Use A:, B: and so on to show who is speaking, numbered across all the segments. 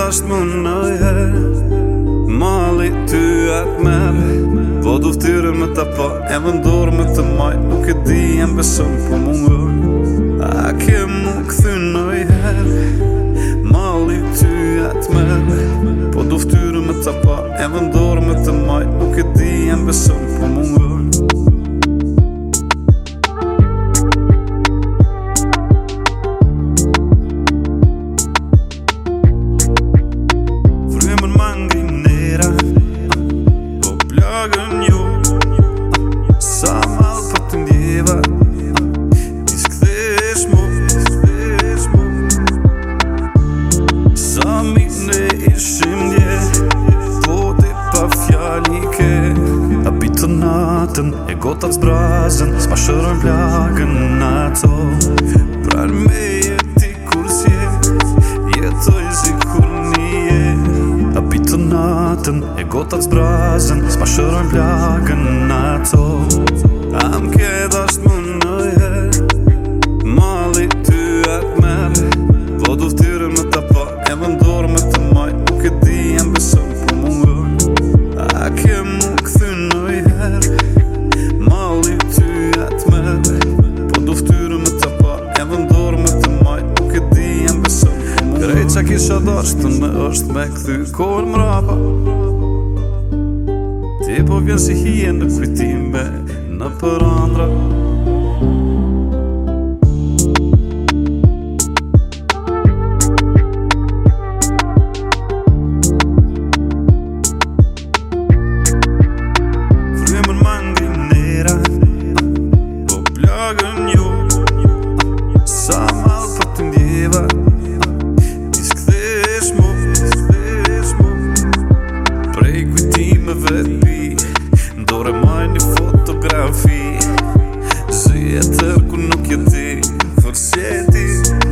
A: dasht më nëjher Mali ty atë merë Po du ftyrë me ta pa E më ndorë me të maj Nuk e di e më beson po mungër A ke mu këthy nëjher Mali ty atë merë Po du ftyrë me ta pa E më ndorë me të maj Nuk e di e më beson po mungër E gotat zbrazën, s'pa shërën plagën në ato Prar me jeti kur s'je, jetoj si kur nije Habitë natën, e gotat zbrazën, s'pa shërën plagën në ato A m'ke dasht më nëjher, mali ty atë merë Po du ftyrën me ta pa, e më ndorë me të maj Nuk e di e më beson po mungër A ke mu këthy nëjher Mali ty atë merë Po du ftyrë me ta pa E më ndorë me të maj Nuk e di e më beson Krejt qa kisha dashtën me është me këthy kohën mrapa Ti po vjen si hije në kujtime Në përandra Ndore maj një fotografi Zyje tërku nuk jeti Forshjeti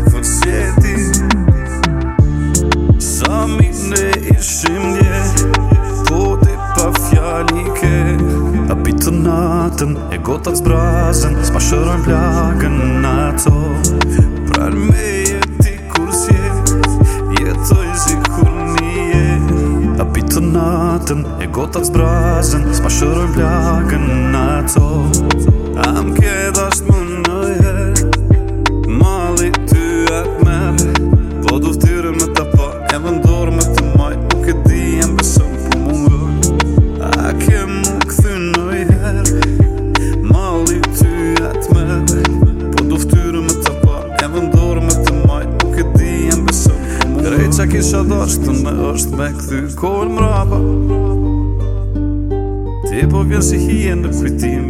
A: Sa mine ishim dje Po te pa fjali ke Habitë natën E gotat zbrazën S'pa shërën plagën në ato Prar me jeti kur s'je Jetoj si kur nije Habitë natën E gotat zbrazën S'pa shërën plagën në ato A m'ke dasht më nëjher Mali ty atë merë Po du ftyrën me ta pa E më ndorë me të maj Nuk e di e më beson po mungër A ke mu këthy nëjher Mali ty atë merë Po du ftyrën me ta pa E më ndorë me të maj Nuk e di e më beson po mungër Krejt qa kisha dashtën me është me këthy kohën mrapa Ti po vjen si hije në kujtim